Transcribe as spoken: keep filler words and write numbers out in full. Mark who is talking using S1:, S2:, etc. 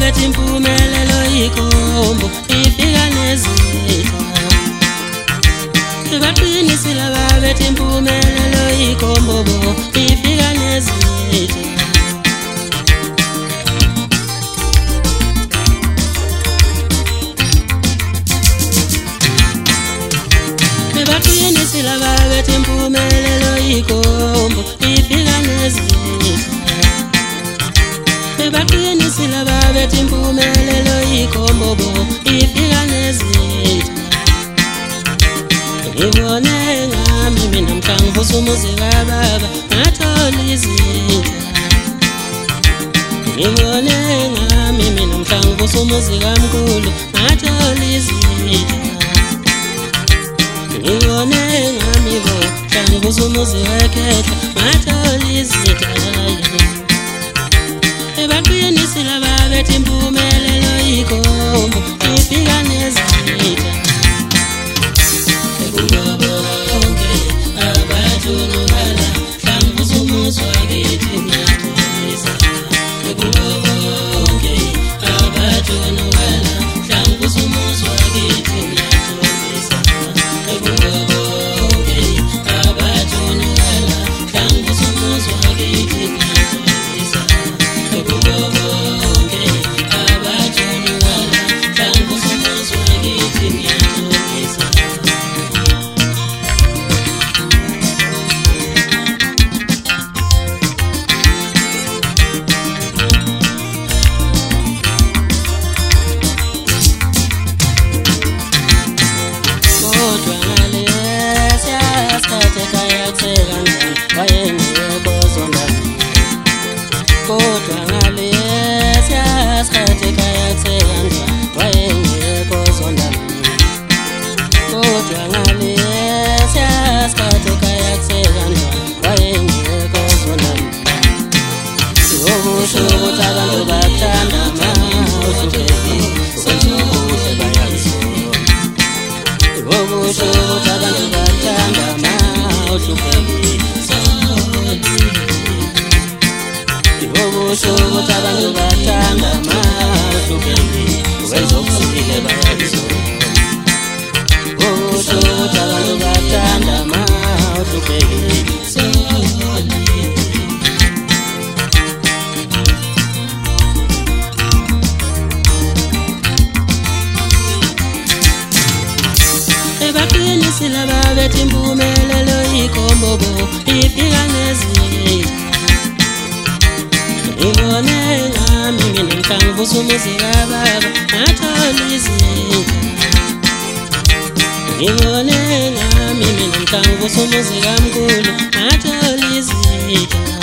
S1: babethi impumelelo ikhombo ifika nezitha. Baqinisile babethi impumelelo ikhombo bo ifika nezitha. Baqinisile babethi impumelelo ikhombo ifika nezitha. Baqinisile babethi impumelelo ikhombo bo ifika nezitha. Ngibone ngami mina mhlangvusa umuzi kababa ngathola izitha. Ngibone ngami mina mhlangvusa umuzi kamkhulu ngathola izitha. Ngibone ngami bo mhlangvusa umuzi wekhehla ngathola izitha. Baqinisile babethi impumelelo ikhombo ifika nezitha. Ekungabonke abathunukala mhlangvusa umuzi wakithi ngiyathokoza. Ekungabonke abathunukala mhlangvusa umuzi wakithi ngiyathokoza. Ekungabonke abathunukala mhlangvusa umuzi wakithi ngiyathokoza. Kodwa ngale siyasikhathe kayakuse kanjani wayengekho zondana. Kodwa ngale siyasikhathe kayakuse kanjani wayengekho zondana. Okusho ukuthi abantu bathanda mahluphekile wenza okuhle bayakuzona. Okusho ukuthi abantu bathanda mahluphekile. Okusho ukuthi abantu bathanda mahluphekile wenza okuhle bayakuzona. Okusho ukuthi abantu bathanda mahluphekile. Baqinisile babethi impumelelo ikhombo bo ifika nezitha. Ngibone ngami mina mhlangvusa umuzi kababa ngathola izitha. Ngibone ngami mina mhlangvusa umuzi kamkhulu ngathola izitha.